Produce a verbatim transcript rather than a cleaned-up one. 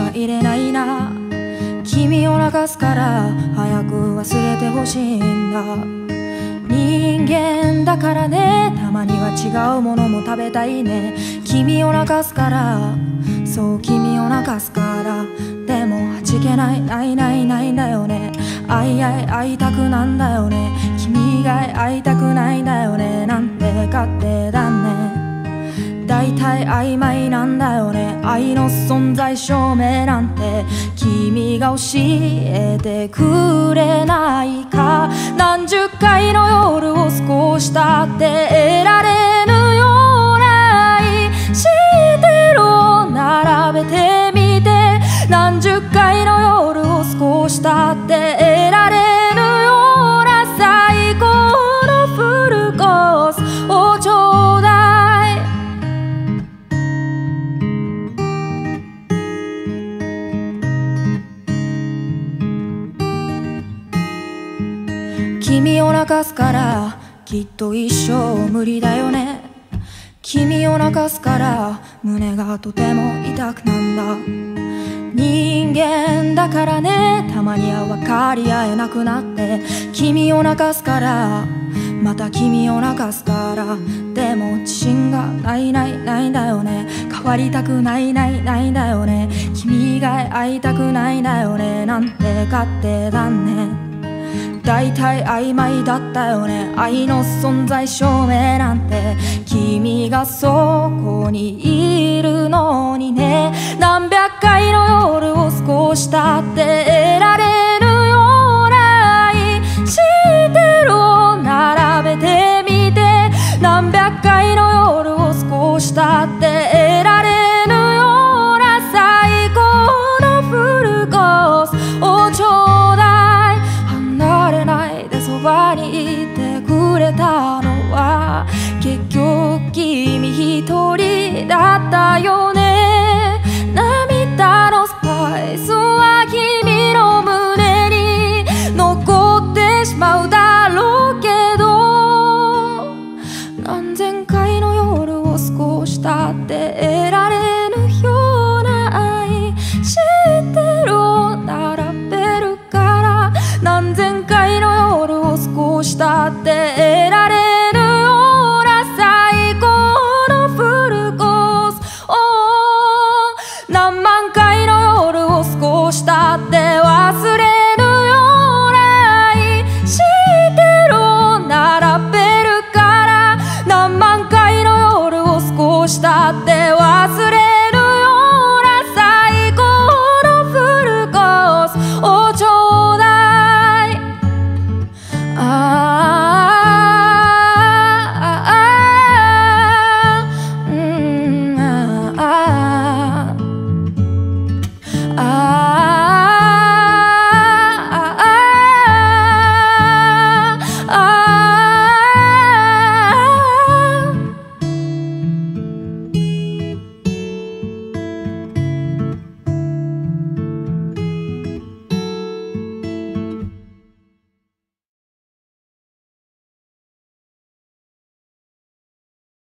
が入れないな。君を泣かすから早く忘れてほしいんだ。人間だからね、たまには違うものも食べたいね。君を泣かすから、そう君を泣かすから。でも弾けないないないないんだよね。会いあい会いたくなんだよね。君以外会いたくないんだよね。なんて勝手だね。大体曖昧なんだよね。愛の存在証明なんて君が教えてくれないか。何十回の夜を少したって得られぬような愛してるを並べてみて。何十回の夜を少したって得られぬような最高のフルコースをちょうだい。君を泣かすからきっと一生無理だよね。君を泣かすから胸がとても痛くなんだ。人間だからね、たまには分かり合えなくなって。君を泣かすからまた君を泣かすから。でも自信がないないないんだよね。変わりたくないないないんだよね。君以外会いたくないんだよね。なんて勝手だね。大体曖昧だったよね。愛の存在証明なんて君がそこにいるのにね。何百回の夜を過ごしたって